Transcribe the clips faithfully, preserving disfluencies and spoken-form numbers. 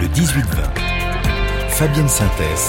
Le dix-huit vingt. Fabienne Synthèse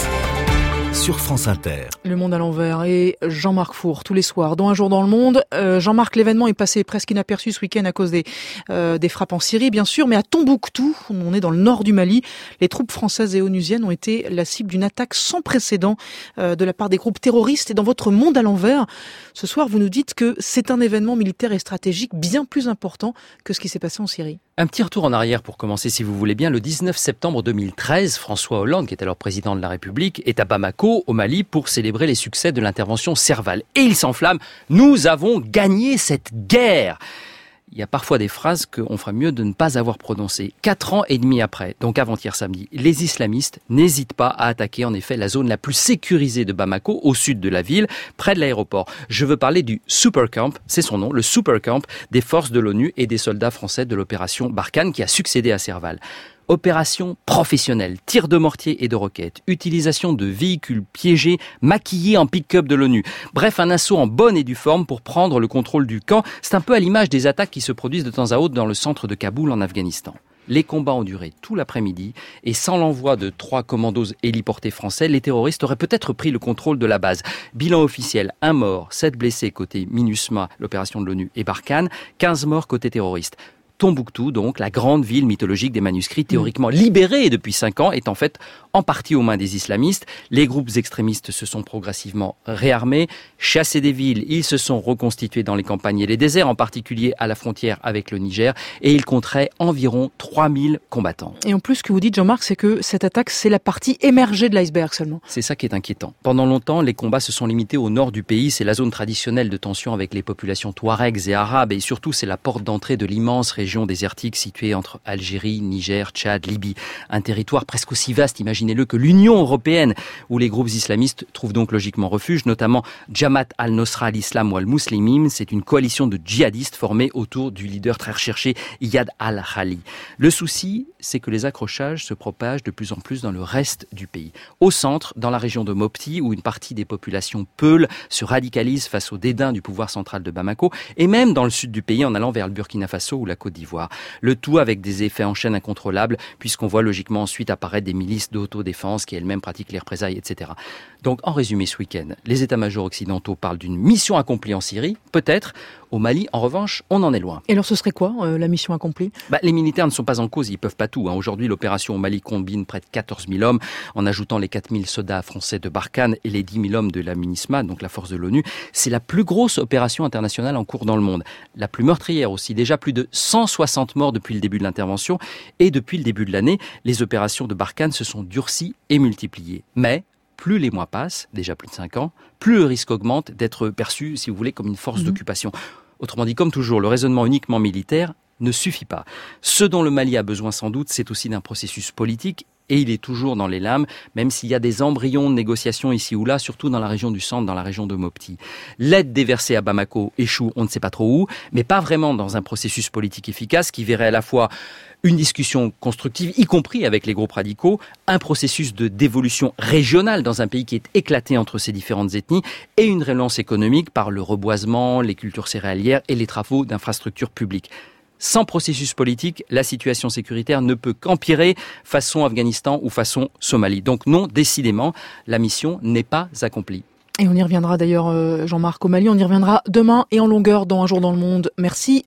sur France Inter. Le Monde à l'envers et Jean-Marc Four tous les soirs dans Un jour dans le monde. Euh, Jean-Marc, l'événement est passé presque inaperçu ce week-end à cause des, euh, des frappes en Syrie, bien sûr, mais à Tombouctou, on est dans le nord du Mali, les troupes françaises et onusiennes ont été la cible d'une attaque sans précédent euh, de la part des groupes terroristes. Et dans votre Monde à l'envers, ce soir, vous nous dites que c'est un événement militaire et stratégique bien plus important que ce qui s'est passé en Syrie. Un petit retour en arrière pour commencer, si vous voulez bien. Le dix-neuf septembre deux mille treize, François Hollande, qui est alors président de la République, est à Bamako, au Mali, pour célébrer les succès de l'intervention Serval. Et il s'enflamme. Nous avons gagné cette guerre. Il y a parfois des phrases qu'on ferait mieux de ne pas avoir prononcées. Quatre ans et demi après, donc avant-hier samedi, les islamistes n'hésitent pas à attaquer en effet la zone la plus sécurisée de Bamako, au sud de la ville, près de l'aéroport. Je veux parler du Super Camp, c'est son nom, le Super Camp des forces de l'ONU et des soldats français de l'opération Barkhane qui a succédé à Serval. Opération professionnelle, tir de mortier et de roquettes, utilisation de véhicules piégés maquillés en pick-up de l'ONU. Bref, un assaut en bonne et due forme pour prendre le contrôle du camp. C'est un peu à l'image des attaques qui se produisent de temps à autre dans le centre de Kaboul en Afghanistan. Les combats ont duré tout l'après-midi et sans l'envoi de trois commandos héliportés français, les terroristes auraient peut-être pris le contrôle de la base. Bilan officiel, un mort, sept blessés côté MINUSMA, l'opération de l'ONU, et Barkhane, quinze morts côté terroristes. Tombouctou, donc, la grande ville mythologique des manuscrits, théoriquement libérée depuis cinq ans, est en fait en partie aux mains des islamistes. Les groupes extrémistes se sont progressivement réarmés, chassés des villes, ils se sont reconstitués dans les campagnes et les déserts, en particulier à la frontière avec le Niger, et ils compteraient environ trois mille combattants. Et en plus, ce que vous dites, Jean-Marc, c'est que cette attaque, c'est la partie émergée de l'iceberg seulement. C'est ça qui est inquiétant. Pendant longtemps, les combats se sont limités au nord du pays, c'est la zone traditionnelle de tension avec les populations touaregs et arabes, et surtout c'est la porte d'entrée de l'immense région région désertique située entre Algérie, Niger, Tchad, Libye. Un territoire presque aussi vaste, imaginez-le, que l'Union européenne, où les groupes islamistes trouvent donc logiquement refuge, notamment Jamaat al-Nosra al-Islam ou al-Muslimim. C'est une coalition de djihadistes formée autour du leader très recherché Iyad al-Khali. Le souci, c'est que les accrochages se propagent de plus en plus dans le reste du pays. Au centre, dans la région de Mopti, où une partie des populations peules se radicalise face au dédain du pouvoir central de Bamako, et même dans le sud du pays en allant vers le Burkina Faso ou la Côte d'Ivoire. Le tout avec des effets en chaîne incontrôlables, puisqu'on voit logiquement ensuite apparaître des milices d'autodéfense qui elles-mêmes pratiquent les représailles, et cetera. Donc, en résumé, ce week-end, les états-majors occidentaux parlent d'une mission accomplie en Syrie, peut-être. Au Mali, en revanche, on en est loin. Et alors, ce serait quoi, euh, la mission accomplie ? bah, Les militaires ne sont pas en cause, ils peuvent pas tout. Hein. Aujourd'hui, l'opération au Mali combine près de quatorze mille hommes, en ajoutant les quatre mille soldats français de Barkhane et les dix mille hommes de la MINUSMA, donc la force de l'ONU. C'est la plus grosse opération internationale en cours dans le monde. La plus meurtrière aussi. Déjà plus de cent soixante morts depuis le début de l'intervention. Et depuis le début de l'année, les opérations de Barkhane se sont durcies et multipliées. Mais plus les mois passent, déjà plus de cinq ans, plus le risque augmente d'être perçu, si vous voulez, comme une force mmh. d'occupation. Autrement dit, comme toujours, le raisonnement uniquement militaire ne suffit pas. Ce dont le Mali a besoin sans doute, c'est aussi d'un processus politique, et il est toujours dans les lames, même s'il y a des embryons de négociations ici ou là, surtout dans la région du centre, dans la région de Mopti. L'aide déversée à Bamako échoue, on ne sait pas trop où, mais pas vraiment dans un processus politique efficace qui verrait à la fois une discussion constructive, y compris avec les groupes radicaux, un processus de dévolution régionale dans un pays qui est éclaté entre ces différentes ethnies, et une relance économique par le reboisement, les cultures céréalières et les travaux d'infrastructures publiques. Sans processus politique, la situation sécuritaire ne peut qu'empirer façon Afghanistan ou façon Somalie. Donc non, décidément, la mission n'est pas accomplie. Et on y reviendra d'ailleurs, Jean-Marc, au Mali, on y reviendra demain et en longueur dans Un jour dans le monde. Merci